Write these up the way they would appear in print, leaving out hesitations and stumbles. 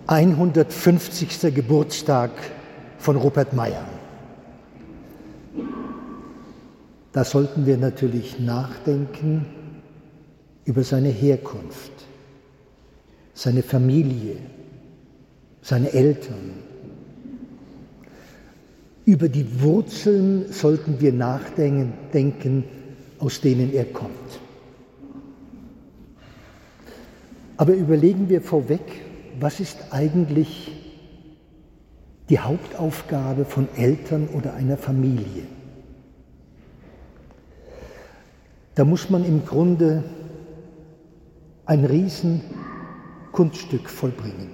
150. Geburtstag von Rupert Mayer. Da sollten wir natürlich nachdenken über seine Herkunft, seine Familie, seine Eltern. Über die Wurzeln sollten wir nachdenken, aus denen er kommt. Aber überlegen wir vorweg, was ist eigentlich die Hauptaufgabe von Eltern oder einer Familie? Da muss man im Grunde ein Riesenkunststück vollbringen.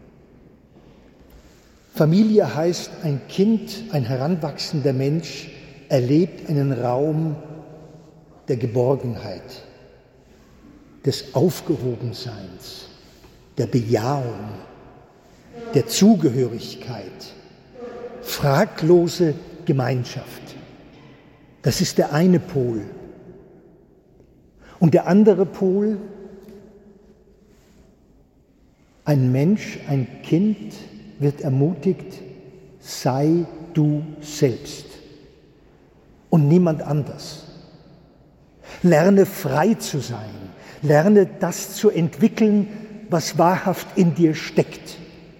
Familie heißt, ein Kind, ein heranwachsender Mensch erlebt einen Raum der Geborgenheit, des Aufgehobenseins, der Bejahung, der Zugehörigkeit, fraglose Gemeinschaft. Das ist der eine Pol. Und der andere Pol, ein Mensch, ein Kind wird ermutigt, sei du selbst und niemand anders. Lerne frei zu sein, lerne das zu entwickeln, was wahrhaft in dir steckt.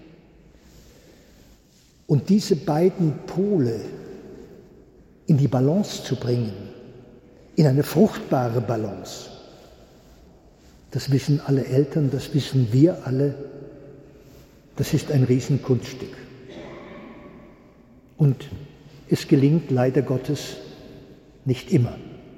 Und diese beiden Pole in die Balance zu bringen, in eine fruchtbare Balance, das wissen alle Eltern, das wissen wir alle, das ist ein Riesenkunststück. Und es gelingt leider Gottes nicht immer.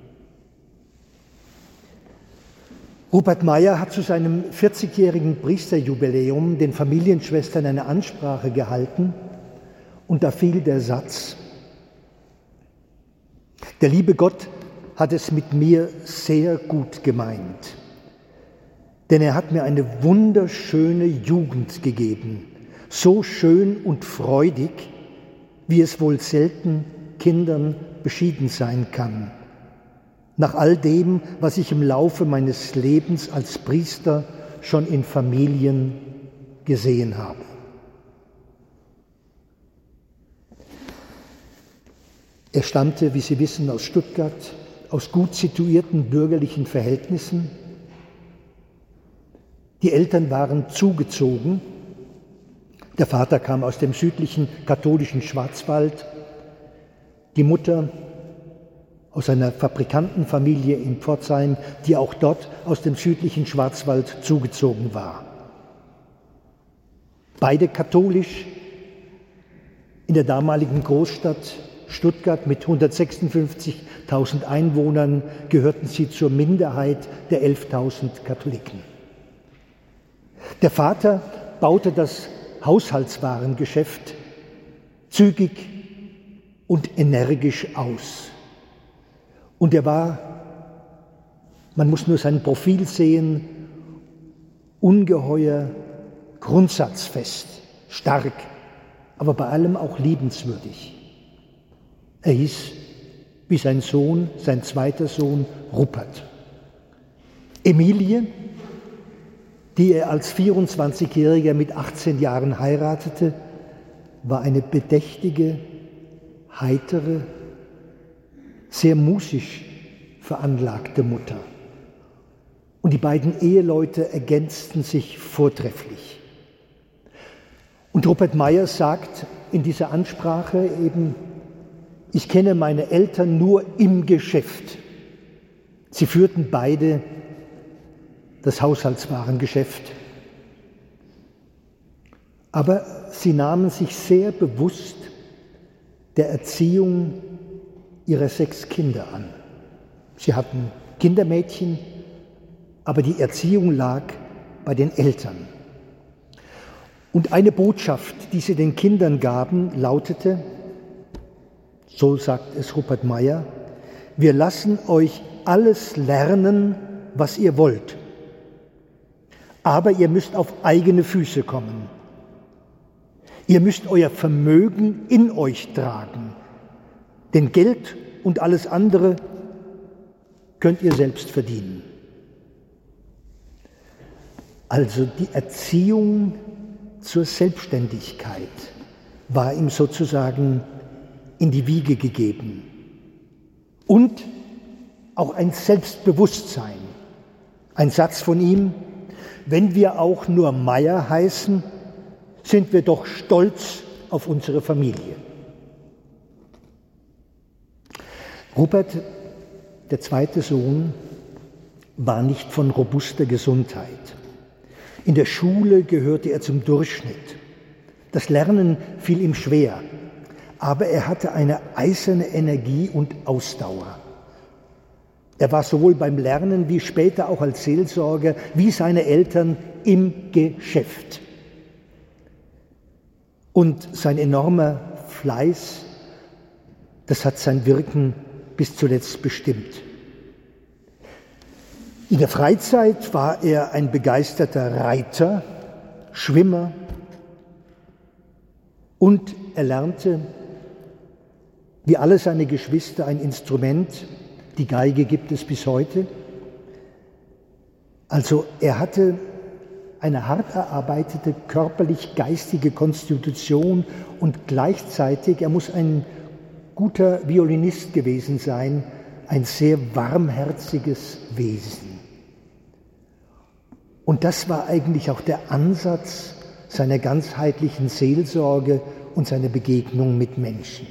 Rupert Mayer hat zu seinem 40-jährigen Priesterjubiläum den Familienschwestern eine Ansprache gehalten und da fiel der Satz: Der liebe Gott hat es mit mir sehr gut gemeint, denn er hat mir eine wunderschöne Jugend gegeben, so schön und freudig, wie es wohl selten Kindern beschieden sein kann. Nach all dem, was ich im Laufe meines Lebens als Priester schon in Familien gesehen habe. Er stammte, wie Sie wissen, aus Stuttgart, aus gut situierten bürgerlichen Verhältnissen. Die Eltern waren zugezogen. Der Vater kam aus dem südlichen katholischen Schwarzwald, die Mutter aus einer Fabrikantenfamilie in Pforzheim, die auch dort aus dem südlichen Schwarzwald zugezogen war. Beide katholisch. In der damaligen Großstadt Stuttgart mit 156.000 Einwohnern gehörten sie zur Minderheit der 11.000 Katholiken. Der Vater baute das Haushaltswarengeschäft zügig und energisch aus. Und er war, man muss nur sein Profil sehen, ungeheuer grundsatzfest, stark, aber bei allem auch liebenswürdig. Er hieß, wie sein Sohn, sein zweiter Sohn, Rupert. Emilie, die er als 24-Jähriger mit 18 Jahren heiratete, war eine bedächtige, heitere, sehr musisch veranlagte Mutter. Und die beiden Eheleute ergänzten sich vortrefflich. Und Rupert Mayer sagt in dieser Ansprache eben: Ich kenne meine Eltern nur im Geschäft. Sie führten beide das Haushaltswarengeschäft. Aber sie nahmen sich sehr bewusst der Erziehung ihrer 6 Kinder an. Sie hatten Kindermädchen, aber die Erziehung lag bei den Eltern. Und eine Botschaft, die sie den Kindern gaben, lautete, so sagt es Rupert Mayer: Wir lassen euch alles lernen, was ihr wollt. Aber ihr müsst auf eigene Füße kommen. Ihr müsst euer Vermögen in euch tragen. Denn Geld und alles andere könnt ihr selbst verdienen. Also die Erziehung zur Selbstständigkeit war ihm sozusagen in die Wiege gegeben. Und auch ein Selbstbewusstsein. Ein Satz von ihm: Wenn wir auch nur Meier heißen, sind wir doch stolz auf unsere Familie. Rupert, der zweite Sohn, war nicht von robuster Gesundheit. In der Schule gehörte er zum Durchschnitt. Das Lernen fiel ihm schwer, aber er hatte eine eiserne Energie und Ausdauer. Er war sowohl beim Lernen wie später auch als Seelsorger wie seine Eltern im Geschäft. Und sein enormer Fleiß, das hat sein Wirken bis zuletzt bestimmt. In der Freizeit war er ein begeisterter Reiter, Schwimmer und er lernte, wie alle seine Geschwister, ein Instrument. Die Geige gibt es bis heute. Also er hatte eine hart erarbeitete körperlich-geistige Konstitution und gleichzeitig, er muss ein guter Violinist gewesen sein, ein sehr warmherziges Wesen. Und das war eigentlich auch der Ansatz seiner ganzheitlichen Seelsorge und seiner Begegnung mit Menschen.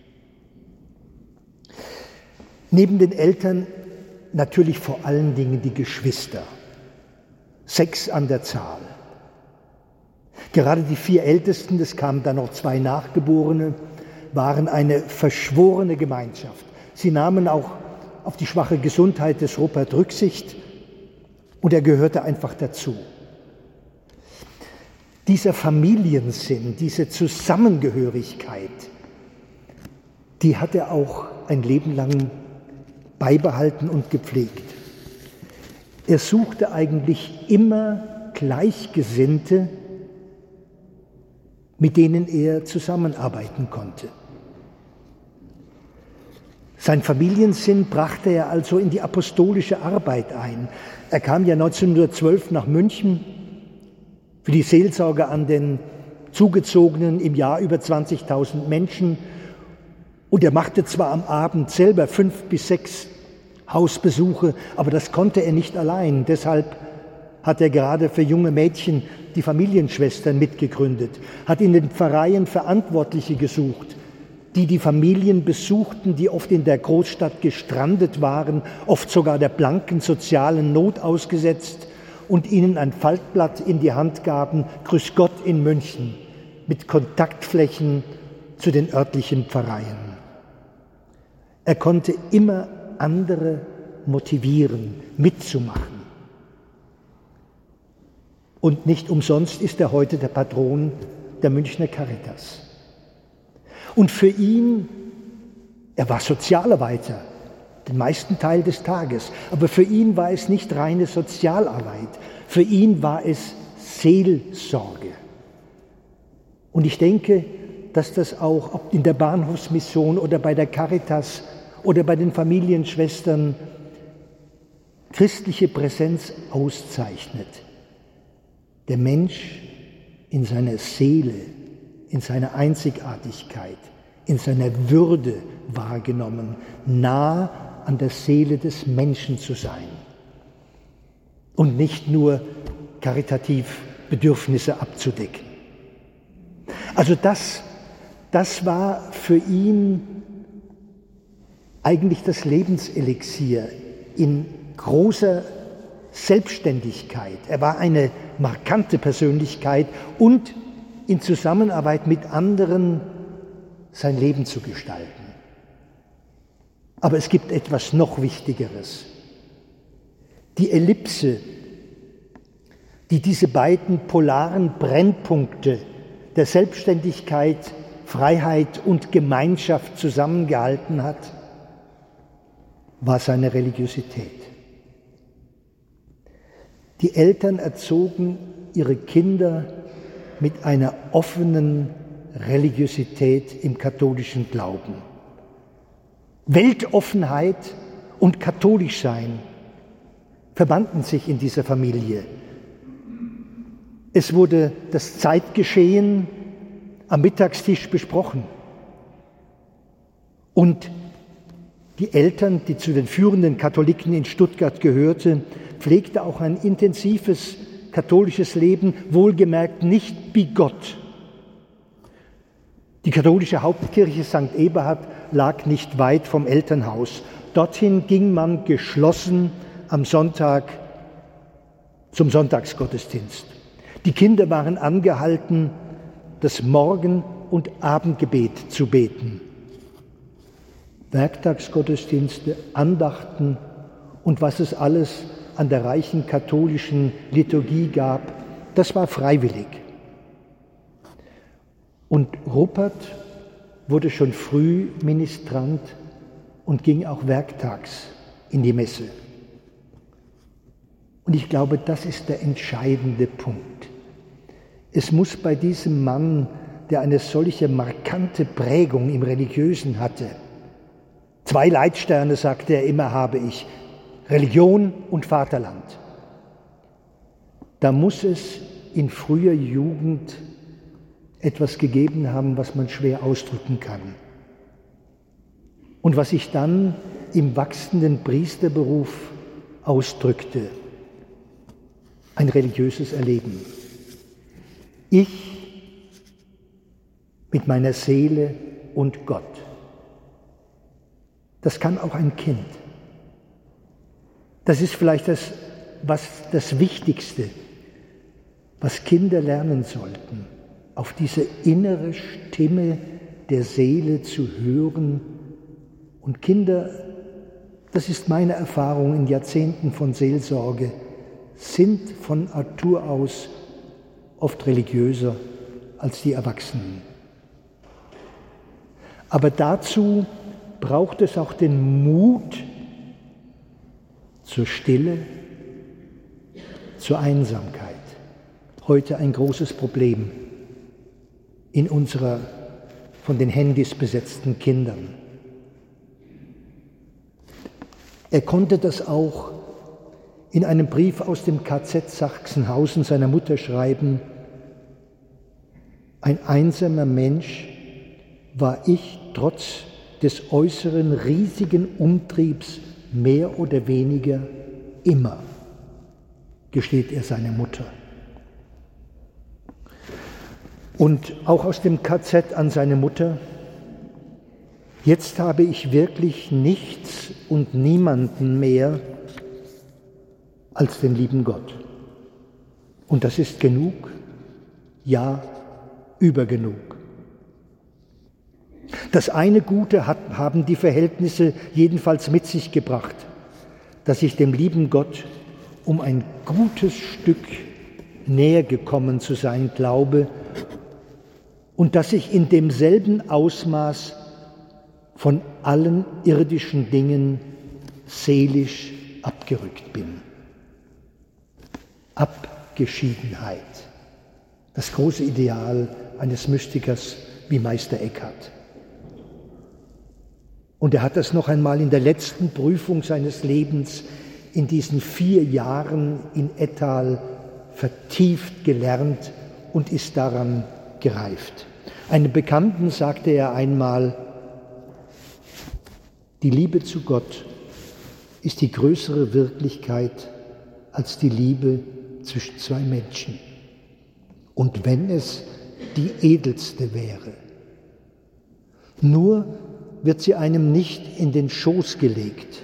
Neben den Eltern natürlich vor allen Dingen die Geschwister. 6 an der Zahl. Gerade die 4 Ältesten, es kamen dann noch 2 Nachgeborene, waren eine verschworene Gemeinschaft. Sie nahmen auch auf die schwache Gesundheit des Rupert Rücksicht und er gehörte einfach dazu. Dieser Familiensinn, diese Zusammengehörigkeit, die hat er auch ein Leben lang beibehalten und gepflegt. Er suchte eigentlich immer Gleichgesinnte, mit denen er zusammenarbeiten konnte. Sein Familiensinn brachte er also in die apostolische Arbeit ein. Er kam ja 1912 nach München für die Seelsorge an den Zugezogenen, im Jahr über 20.000 Menschen. Und er machte zwar am Abend selber 5 bis 6 Hausbesuche, aber das konnte er nicht allein. Deshalb hat er gerade für junge Mädchen die Familienschwestern mitgegründet, hat in den Pfarreien Verantwortliche gesucht, die Familien besuchten, die oft in der Großstadt gestrandet waren, oft sogar der blanken sozialen Not ausgesetzt und ihnen ein Faltblatt in die Hand gaben: Grüß Gott in München, mit Kontaktflächen zu den örtlichen Pfarreien. Er konnte immer andere motivieren, mitzumachen. Und nicht umsonst ist er heute der Patron der Münchner Caritas. Und für ihn, er war Sozialarbeiter, den meisten Teil des Tages, aber für ihn war es nicht reine Sozialarbeit, für ihn war es Seelsorge. Und ich denke, dass das auch ob in der Bahnhofsmission oder bei der Caritas oder bei den Familienschwestern christliche Präsenz auszeichnet. Der Mensch in seiner Seele, in seiner Einzigartigkeit, in seiner Würde wahrgenommen, nah an der Seele des Menschen zu sein und nicht nur karitativ Bedürfnisse abzudecken. Also das war für ihn eigentlich das Lebenselixier in großer Selbstständigkeit. Er war eine markante Persönlichkeit und in Zusammenarbeit mit anderen sein Leben zu gestalten. Aber es gibt etwas noch Wichtigeres. Die Ellipse, die diese beiden polaren Brennpunkte der Selbstständigkeit, Freiheit und Gemeinschaft zusammengehalten hat, war seine Religiosität. Die Eltern erzogen ihre Kinder mit einer offenen Religiosität im katholischen Glauben. Weltoffenheit und Katholischsein verbanden sich in dieser Familie. Es wurde das Zeitgeschehen am Mittagstisch besprochen. Und die Eltern, die zu den führenden Katholiken in Stuttgart gehörte, pflegte auch ein intensives katholisches Leben, wohlgemerkt nicht bigott. Die katholische Hauptkirche St. Eberhard lag nicht weit vom Elternhaus. Dorthin ging man geschlossen am Sonntag zum Sonntagsgottesdienst. Die Kinder waren angehalten, das Morgen- und Abendgebet zu beten. Werktagsgottesdienste, Andachten und was es alles an der reichen katholischen Liturgie gab, das war freiwillig. Und Rupert wurde schon früh Ministrant und ging auch werktags in die Messe. Und ich glaube, das ist der entscheidende Punkt. Es muss bei diesem Mann, der eine solche markante Prägung im Religiösen hatte, 2 Leitsterne, sagte er immer, habe ich, Religion und Vaterland. Da muss es in früher Jugend etwas gegeben haben, was man schwer ausdrücken kann. Und was sich dann im wachsenden Priesterberuf ausdrückte, ein religiöses Erleben. Ich mit meiner Seele und Gott. Das kann auch ein Kind. Das ist vielleicht das Wichtigste, was Kinder lernen sollten, auf diese innere Stimme der Seele zu hören. Und Kinder, das ist meine Erfahrung in Jahrzehnten von Seelsorge, sind von Natur aus oft religiöser als die Erwachsenen. Aber dazu braucht es auch den Mut zur Stille, zur Einsamkeit. Heute ein großes Problem in unserer von den Handys besetzten Kindern. Er konnte das auch in einem Brief aus dem KZ Sachsenhausen seiner Mutter schreiben: Ein einsamer Mensch war ich trotz des äußeren riesigen Umtriebs mehr oder weniger immer, gesteht er seiner Mutter. Und auch aus dem KZ an seine Mutter: Jetzt habe ich wirklich nichts und niemanden mehr als den lieben Gott. Und das ist genug, ja, übergenug. Das eine Gute haben die Verhältnisse jedenfalls mit sich gebracht, dass ich dem lieben Gott um ein gutes Stück näher gekommen zu sein glaube und dass ich in demselben Ausmaß von allen irdischen Dingen seelisch abgerückt bin. Abgeschiedenheit, das große Ideal eines Mystikers wie Meister Eckhart. Und er hat das noch einmal in der letzten Prüfung seines Lebens in diesen 4 Jahren in Ettal vertieft gelernt und ist daran gereift. Einem Bekannten sagte er einmal: Die Liebe zu Gott ist die größere Wirklichkeit als die Liebe zwischen 2 Menschen. Und wenn es die edelste wäre, nur wird sie einem nicht in den Schoß gelegt.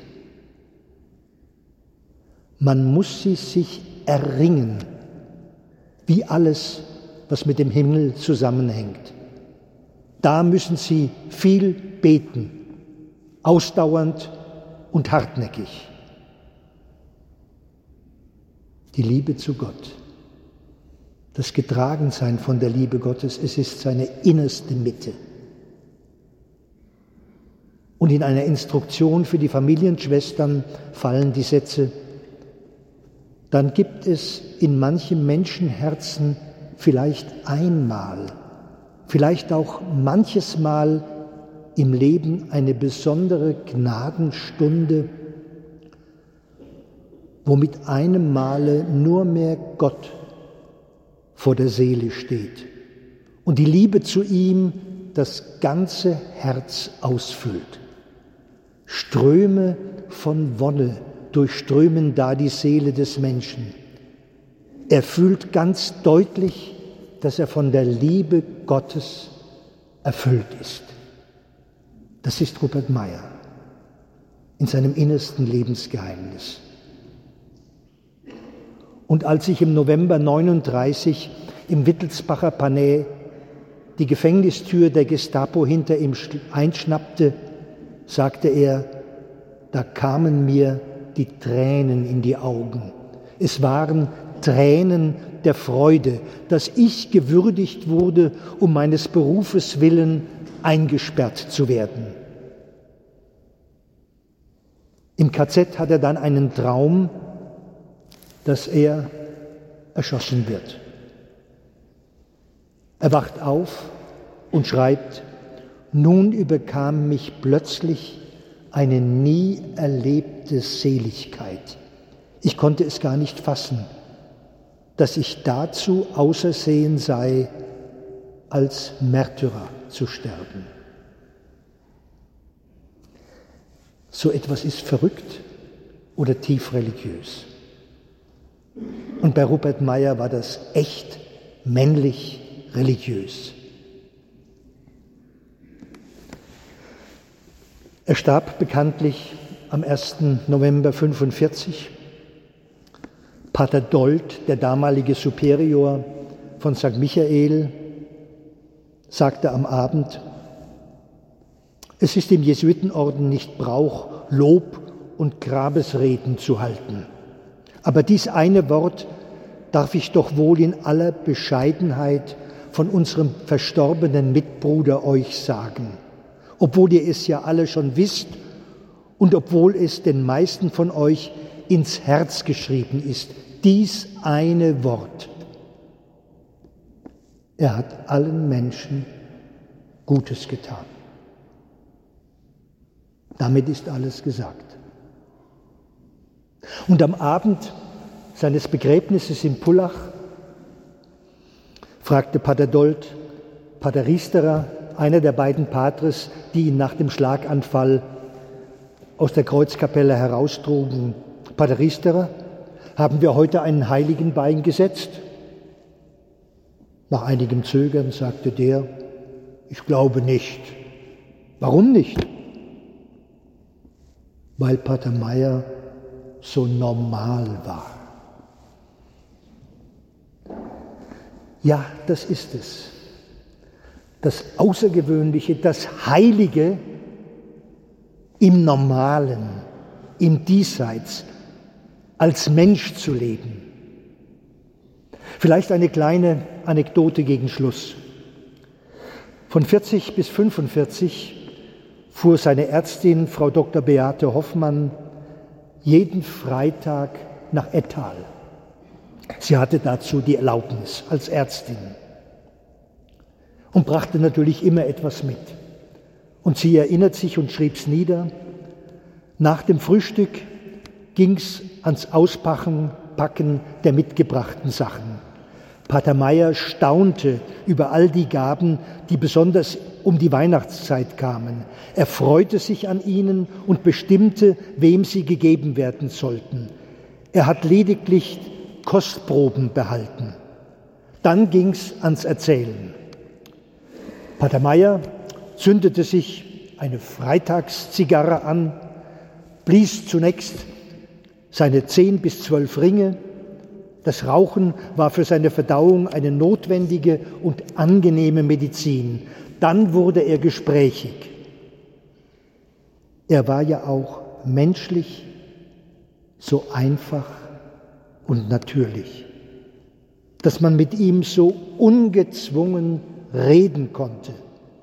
Man muss sie sich erringen, wie alles, was mit dem Himmel zusammenhängt. Da müssen sie viel beten, ausdauernd und hartnäckig. Die Liebe zu Gott, das Getragensein von der Liebe Gottes, es ist seine innerste Mitte. Und in einer Instruktion für die Familienschwestern fallen die Sätze: Dann gibt es in manchem Menschenherzen vielleicht einmal, vielleicht auch manches Mal im Leben eine besondere Gnadenstunde, wo mit einem Male nur mehr Gott vor der Seele steht und die Liebe zu ihm das ganze Herz ausfüllt. Ströme von Wonne durchströmen da die Seele des Menschen. Er fühlt ganz deutlich, dass er von der Liebe Gottes erfüllt ist. Das ist Rupert Meyer in seinem innersten Lebensgeheimnis. Und als ich im November 1939 im Wittelsbacher Palais die Gefängnistür der Gestapo hinter ihm einschnappte, sagte er, da kamen mir die Tränen in die Augen. Es waren Tränen der Freude, dass ich gewürdigt wurde, um meines Berufes willen eingesperrt zu werden. Im KZ hat er dann einen Traum, dass er erschossen wird. Er wacht auf und schreibt, nun überkam mich plötzlich eine nie erlebte Seligkeit. Ich konnte es gar nicht fassen, dass ich dazu ausersehen sei, als Märtyrer zu sterben. So etwas ist verrückt oder tief religiös. Und bei Rupert Meyer war das echt männlich religiös. Er starb bekanntlich am 1. November 1945. Pater Dold, der damalige Superior von St. Michael, sagte am Abend, es ist im Jesuitenorden nicht Brauch, Lob und Grabesreden zu halten. Aber dies eine Wort darf ich doch wohl in aller Bescheidenheit von unserem verstorbenen Mitbruder euch sagen, obwohl ihr es ja alle schon wisst und obwohl es den meisten von euch ins Herz geschrieben ist, dies eine Wort. Er hat allen Menschen Gutes getan. Damit ist alles gesagt. Und am Abend seines Begräbnisses in Pullach fragte Pater Dold, Pater Riesterer, einer der beiden Patres, die ihn nach dem Schlaganfall aus der Kreuzkapelle heraustrugen, Pater Riesterer, haben wir heute einen Heiligen beigesetzt? Nach einigem Zögern sagte der, ich glaube nicht. Warum nicht? Weil Pater Meyer so normal war. Ja, das ist es. Das Außergewöhnliche, das Heilige im Normalen, im Diesseits, als Mensch zu leben. Vielleicht eine kleine Anekdote gegen Schluss. Von 40 bis 45 fuhr seine Ärztin, Frau Dr. Beate Hoffmann, jeden Freitag nach Ettal. Sie hatte dazu die Erlaubnis als Ärztin und brachte natürlich immer etwas mit. Und sie erinnert sich und schrieb es nieder, nach dem Frühstück ging's ans Auspacken der mitgebrachten Sachen. Pater Meyer staunte über all die Gaben, die besonders um die Weihnachtszeit kamen. Er freute sich an ihnen und bestimmte, wem sie gegeben werden sollten. Er hat lediglich Kostproben behalten. Dann ging's ans Erzählen. Pater Meyer zündete sich eine Freitagszigarre an, blies zunächst seine 10 bis 12 Ringe. Das Rauchen war für seine Verdauung eine notwendige und angenehme Medizin. Dann wurde er gesprächig. Er war ja auch menschlich so einfach und natürlich, dass man mit ihm so ungezwungen reden konnte.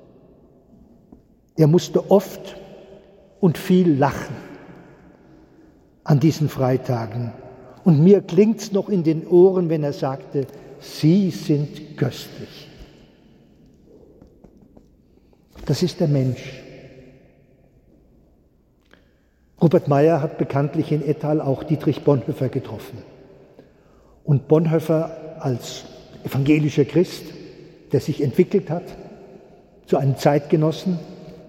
Er musste oft und viel lachen an diesen Freitagen. Und mir klingt's noch in den Ohren, wenn er sagte, Sie sind köstlich. Das ist der Mensch. Rupert Meyer hat bekanntlich in Ettal auch Dietrich Bonhoeffer getroffen. Und Bonhoeffer als evangelischer Christ, der sich entwickelt hat zu einem Zeitgenossen.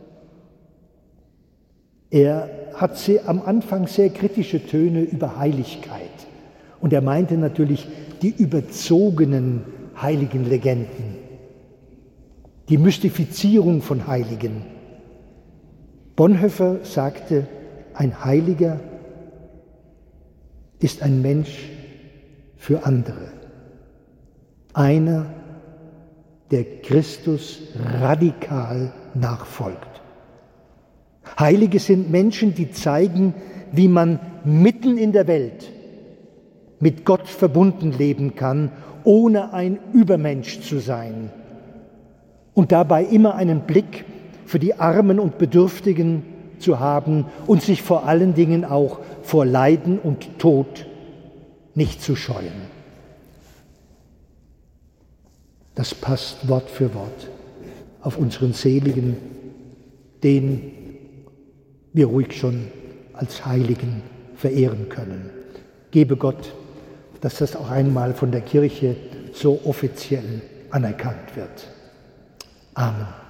Er hat am Anfang sehr kritische Töne über Heiligkeit. Und er meinte natürlich die überzogenen heiligen Legenden, die Mystifizierung von Heiligen. Bonhoeffer sagte, ein Heiliger ist ein Mensch für andere. Einer, der Christus radikal nachfolgt. Heilige sind Menschen, die zeigen, wie man mitten in der Welt mit Gott verbunden leben kann, ohne ein Übermensch zu sein und dabei immer einen Blick für die Armen und Bedürftigen zu haben und sich vor allen Dingen auch vor Leiden und Tod nicht zu scheuen. Das passt Wort für Wort auf unseren Seligen, den wir ruhig schon als Heiligen verehren können. Gebe Gott, dass das auch einmal von der Kirche so offiziell anerkannt wird. Amen.